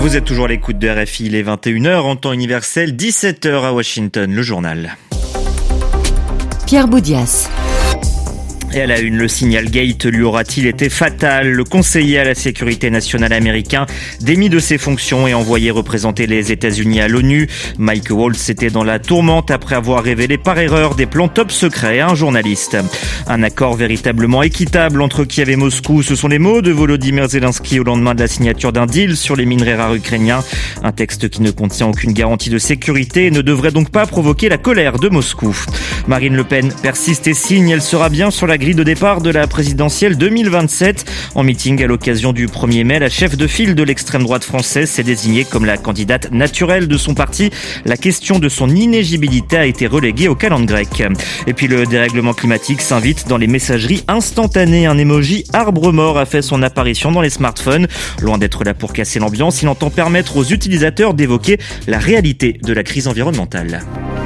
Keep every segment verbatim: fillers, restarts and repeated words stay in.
Vous êtes toujours à l'écoute de R F I, il est vingt et une heures en temps universel, dix-sept heures à Washington, le journal. Pierre Boudias. Et à la une, le signal Gate lui aura-t-il été fatal? Le conseiller à la sécurité nationale américain démis de ses fonctions et envoyé représenter les États-Unis à l'ONU. Mike Waltz était dans la tourmente après avoir révélé par erreur des plans top secrets à un journaliste. Un accord véritablement équitable entre Kiev et Moscou, ce sont les mots de Volodymyr Zelensky au lendemain de la signature d'un deal sur les minerais rares ukrainiens. Un texte qui ne contient aucune garantie de sécurité et ne devrait donc pas provoquer la colère de Moscou. Marine Le Pen persiste et signe, elle sera bien sur la grille de départ de la présidentielle deux mille vingt-sept. En meeting à l'occasion du premier mai, la chef de file de l'extrême droite française s'est désignée comme la candidate naturelle de son parti. La question de son inéligibilité a été reléguée au calendrier grec. Et puis le dérèglement climatique s'invite dans les messageries instantanées. Un emoji arbre mort a fait son apparition dans les smartphones. Loin d'être là pour casser l'ambiance, il entend permettre aux utilisateurs d'évoquer la réalité de la crise environnementale.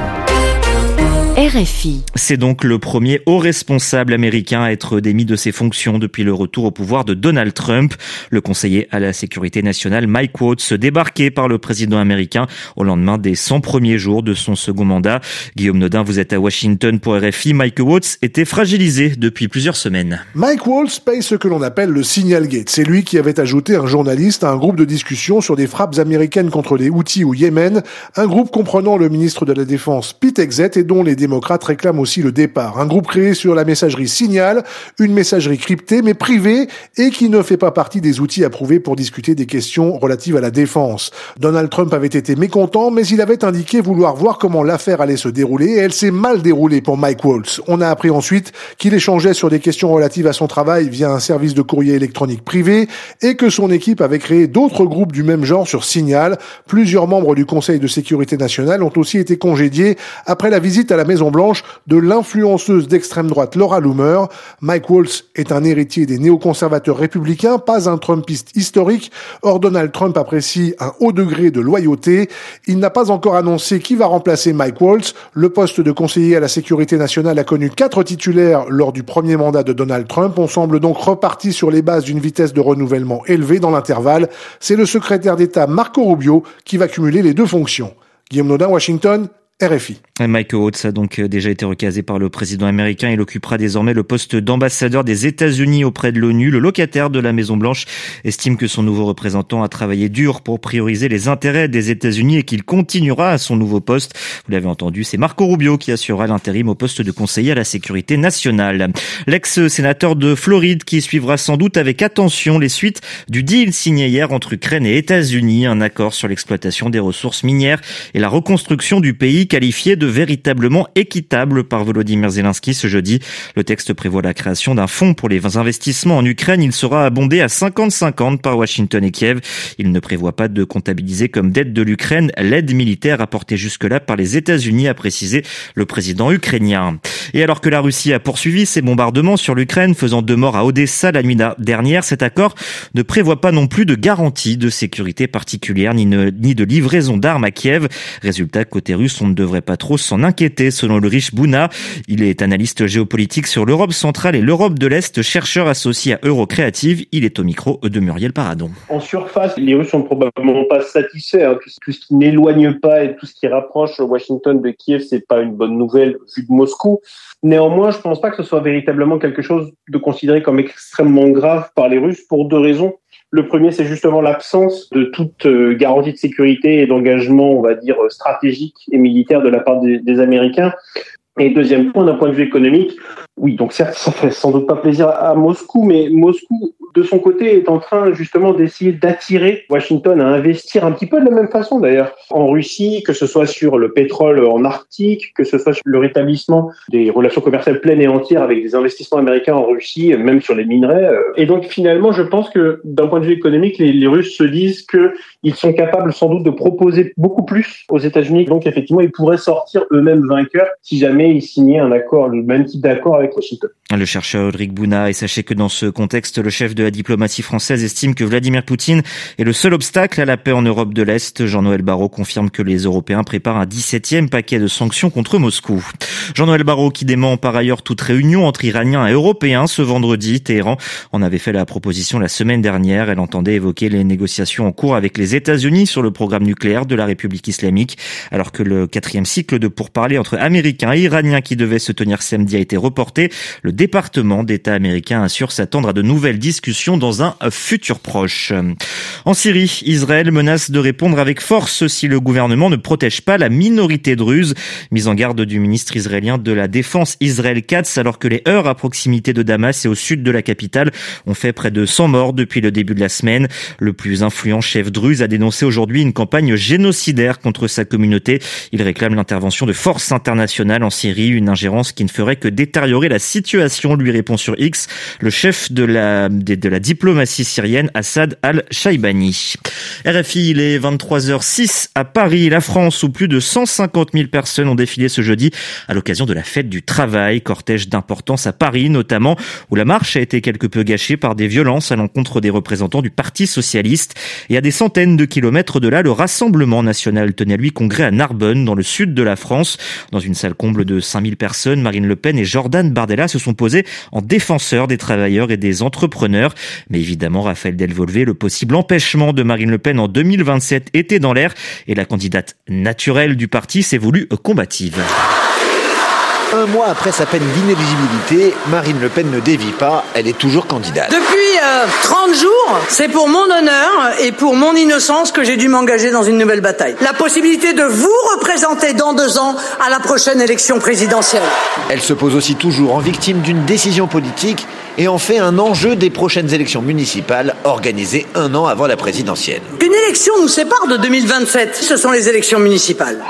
R F I. C'est donc le premier haut responsable américain à être démis de ses fonctions depuis le retour au pouvoir de Donald Trump. Le conseiller à la sécurité nationale Mike Waltz, débarqué par le président américain au lendemain des cent premiers jours de son second mandat. Guillaume Nodin, vous êtes à Washington pour R F I. Mike Waltz était fragilisé depuis plusieurs semaines. Mike Waltz paye ce que l'on appelle le signal Gate. C'est lui qui avait ajouté un journaliste à un groupe de discussion sur des frappes américaines contre les Houthis au Yémen, un groupe comprenant le ministre de la Défense Pete Hegseth et dont les démocrates réclament aussi le départ. Un groupe créé sur la messagerie Signal, une messagerie cryptée mais privée et qui ne fait pas partie des outils approuvés pour discuter des questions relatives à la défense. Donald Trump avait été mécontent, mais il avait indiqué vouloir voir comment l'affaire allait se dérouler et elle s'est mal déroulée pour Mike Waltz. On a appris ensuite qu'il échangeait sur des questions relatives à son travail via un service de courrier électronique privé et que son équipe avait créé d'autres groupes du même genre sur Signal. Plusieurs membres du Conseil de sécurité nationale ont aussi été congédiés après la visite à la Maison-Blanche de l'influenceuse d'extrême droite Laura Loomer. Mike Waltz est un héritier des néoconservateurs républicains, pas un Trumpiste historique. Or, Donald Trump apprécie un haut degré de loyauté. Il n'a pas encore annoncé qui va remplacer Mike Waltz. Le poste de conseiller à la sécurité nationale a connu quatre titulaires lors du premier mandat de Donald Trump. On semble donc reparti sur les bases d'une vitesse de renouvellement élevée dans l'intervalle. C'est le secrétaire d'État Marco Rubio qui va cumuler les deux fonctions. Guillaume Nodin, Washington, R F I. Mike Waltz a donc déjà été recasé par le président américain. Il occupera désormais le poste d'ambassadeur des États-Unis auprès de l'ONU. Le locataire de la Maison-Blanche estime que son nouveau représentant a travaillé dur pour prioriser les intérêts des États-Unis et qu'il continuera à son nouveau poste. Vous l'avez entendu, c'est Marco Rubio qui assurera l'intérim au poste de conseiller à la sécurité nationale. L'ex-sénateur de Floride qui suivra sans doute avec attention les suites du deal signé hier entre Ukraine et États-Unis. Un accord sur l'exploitation des ressources minières et la reconstruction du pays qualifié de véritablement équitable par Volodymyr Zelensky ce jeudi. Le texte prévoit la création d'un fonds pour les investissements en Ukraine. Il sera abondé à cinquante cinquante par Washington et Kiev. Il ne prévoit pas de comptabiliser comme dette de l'Ukraine l'aide militaire apportée jusque-là par les États-Unis, a précisé le président ukrainien. Et alors que la Russie a poursuivi ses bombardements sur l'Ukraine, faisant deux morts à Odessa la nuit dernière, cet accord ne prévoit pas non plus de garantie de sécurité particulière ni, ne, ni de livraison d'armes à Kiev. Résultat, côté russe, on ne devrait pas trop s'en inquiéter, selon Ulrich Bouna. Il est analyste géopolitique sur l'Europe centrale et l'Europe de l'Est, chercheur associé à Eurocréative. Il est au micro de Muriel Paradon. En surface, les Russes sont probablement pas satisfaits. Hein. Tout, tout ce qui n'éloigne pas et tout ce qui rapproche Washington de Kiev, c'est pas une bonne nouvelle vu de Moscou. Néanmoins, je pense pas que ce soit véritablement quelque chose de considéré comme extrêmement grave par les Russes pour deux raisons. Le premier, c'est justement l'absence de toute garantie de sécurité et d'engagement, on va dire, stratégique et militaire de la part des, des Américains. Et deuxième point, d'un point de vue économique, oui, donc certes, ça fait sans doute pas plaisir à Moscou, mais Moscou, de son côté, est en train justement d'essayer d'attirer Washington à investir un petit peu de la même façon d'ailleurs en Russie, que ce soit sur le pétrole en Arctique, que ce soit sur le rétablissement des relations commerciales pleines et entières avec des investissements américains en Russie, même sur les minerais. Et donc finalement, je pense que d'un point de vue économique, les, les Russes se disent qu'ils sont capables sans doute de proposer beaucoup plus aux États-Unis. Donc effectivement, ils pourraient sortir eux-mêmes vainqueurs si jamais ils signaient un accord, le même type d'accord avec Washington. Le chercheur Ulrich Bouna, et sachez que dans ce contexte, le chef de la diplomatie française estime que Vladimir Poutine est le seul obstacle à la paix en Europe de l'Est. Jean-Noël Barrot confirme que les Européens préparent un dix-septième paquet de sanctions contre Moscou. Jean-Noël Barrot qui dément par ailleurs toute réunion entre Iraniens et Européens ce vendredi. Téhéran en avait fait la proposition la semaine dernière. Elle entendait évoquer les négociations en cours avec les États-Unis sur le programme nucléaire de la République islamique, alors que le quatrième cycle de pourparlers entre Américains et Iraniens qui devait se tenir samedi a été reporté. Le département d'État américain assure s'attendre à de nouvelles discussions dans un futur proche. En Syrie, Israël menace de répondre avec force si le gouvernement ne protège pas la minorité druze. Mise en garde du ministre israélien de la Défense, Israël Katz, alors que les heurts à proximité de Damas et au sud de la capitale ont fait près de cent morts depuis le début de la semaine. Le plus influent chef druze a dénoncé aujourd'hui une campagne génocidaire contre sa communauté. Il réclame l'intervention de forces internationales en Syrie, une ingérence qui ne ferait que détériorer la situation, lui répond sur X le chef de la, de, de la diplomatie syrienne, Assad al-Shaibani. R F I, il est vingt-trois heures six à Paris, la France, où plus de cent cinquante mille personnes ont défilé ce jeudi à l'occasion de la fête du travail. Cortège d'importance à Paris, notamment, où la marche a été quelque peu gâchée par des violences à l'encontre des représentants du Parti socialiste. Et à des centaines de kilomètres de là, le Rassemblement national tenait lui congrès à Narbonne, dans le sud de la France. Dans une salle comble de cinq mille personnes, Marine Le Pen et Jordan Bardella se sont posés en défenseurs des travailleurs et des entrepreneurs. Mais évidemment, Raphaël Delvolvé, le possible empêchement de Marine Le Pen en deux mille vingt-sept était dans l'air et la candidate naturelle du parti s'est voulue combative. Un mois après sa peine d'inéligibilité, Marine Le Pen ne dévie pas, elle est toujours candidate. Depuis euh, trente jours, c'est pour mon honneur et pour mon innocence que j'ai dû m'engager dans une nouvelle bataille. La possibilité de vous représenter dans deux ans à la prochaine élection présidentielle. Elle se pose aussi toujours en victime d'une décision politique et en fait un enjeu des prochaines élections municipales organisées un an avant la présidentielle. Une élection nous sépare de deux mille vingt-sept, ce sont les élections municipales.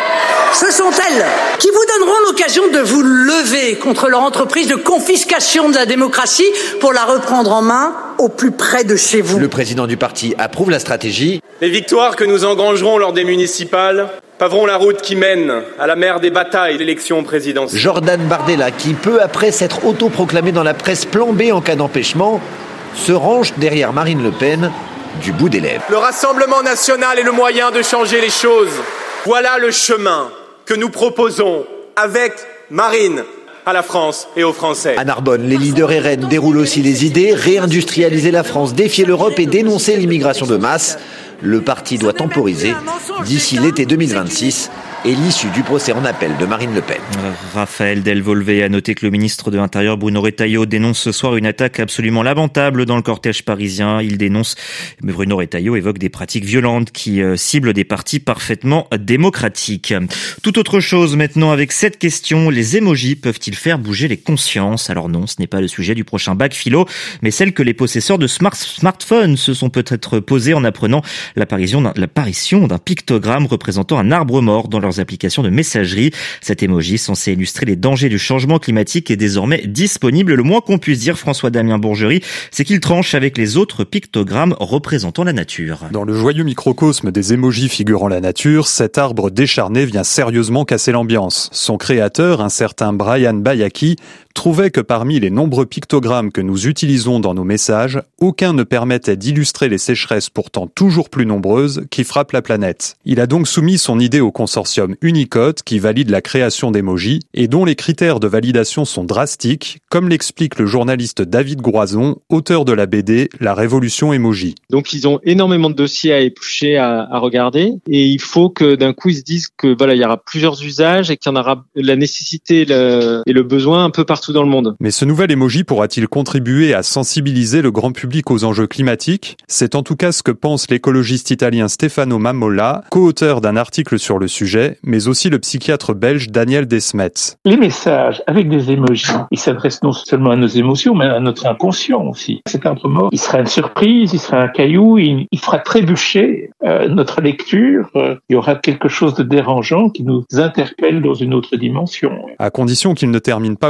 Ce sont elles qui vous donneront l'occasion de vous lever contre leur entreprise de confiscation de la démocratie pour la reprendre en main au plus près de chez vous. Le président du parti approuve la stratégie. Les victoires que nous engrangerons lors des municipales paveront la route qui mène à la mer des batailles d'élections présidentielles. Jordan Bardella, qui peu après s'être autoproclamé dans la presse plan B en cas d'empêchement, se range derrière Marine Le Pen du bout des lèvres. Le Rassemblement national est le moyen de changer les choses. Voilà le chemin que nous proposons avec Marine à la France et aux Français. À Narbonne, les leaders R N déroulent aussi les idées, réindustrialiser la France, défier l'Europe et dénoncer l'immigration de masse. Le parti doit temporiser d'ici l'été deux mille vingt-six et l'issue du procès en appel de Marine Le Pen. Raphaël Delvolvé a noté que le ministre de l'Intérieur Bruno Retailleau dénonce ce soir une attaque absolument lamentable dans le cortège parisien. Il dénonce, mais Bruno Retailleau évoque des pratiques violentes qui euh, ciblent des partis parfaitement démocratiques. Tout autre chose maintenant avec cette question, les émojis peuvent-ils faire bouger les consciences? Alors non, ce n'est pas le sujet du prochain bac philo, mais celle que les possesseurs de smart smartphones se sont peut-être posées en apprenant l'apparition d'un, l'apparition d'un pictogramme représentant un arbre mort dans leurs applications de messagerie. Cet emoji, censé illustrer les dangers du changement climatique, est désormais disponible. Le moins qu'on puisse dire, François-Damien Bourgerie, c'est qu'il tranche avec les autres pictogrammes représentant la nature. Dans le joyeux microcosme des emojis figurant la nature, cet arbre décharné vient sérieusement casser l'ambiance. Son créateur, un certain Brian Bayaki, trouvait que parmi les nombreux pictogrammes que nous utilisons dans nos messages, aucun ne permettait d'illustrer les sécheresses pourtant toujours plus nombreuses qui frappent la planète. Il a donc soumis son idée au consortium Unicode qui valide la création d'emojis et dont les critères de validation sont drastiques, comme l'explique le journaliste David Groison, auteur de la B D La Révolution Emoji. Donc ils ont énormément de dossiers à éplucher, à, à regarder, et il faut que d'un coup ils se disent que voilà, il y aura plusieurs usages et qu'il y en aura la nécessité le, et le besoin un peu partout dans le monde. Mais ce nouvel emoji pourra-t-il contribuer à sensibiliser le grand public aux enjeux climatiques? C'est en tout cas ce que pense l'écologiste italien Stefano Mammola, co-auteur d'un article sur le sujet, mais aussi le psychiatre belge Daniel Desmet. Les messages avec des emojis, ils s'adressent non seulement à nos émotions, mais à notre inconscient aussi. Cet arbre mort, il sera une surprise, il sera un caillou, il, il fera trébucher euh, notre lecture. Euh, il y aura quelque chose de dérangeant qui nous interpelle dans une autre dimension. À condition qu'il ne termine pas aux oubliés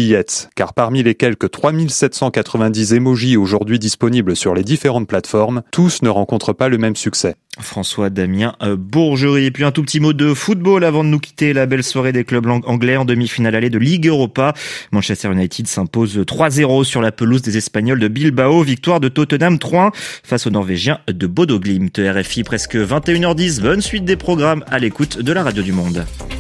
billettes, car parmi les quelques trois mille sept cent quatre-vingt-dix emojis aujourd'hui disponibles sur les différentes plateformes, tous ne rencontrent pas le même succès. François Damien Bourgerie. Et puis un tout petit mot de football avant de nous quitter. La belle soirée des clubs anglais en demi-finale allée de Ligue Europa. Manchester United s'impose trois zéro sur la pelouse des Espagnols de Bilbao. Victoire de Tottenham trois un face aux Norvégiens de Bodo Glimt. R F I presque vingt et une heures dix. Bonne suite des programmes à l'écoute de la Radio du Monde.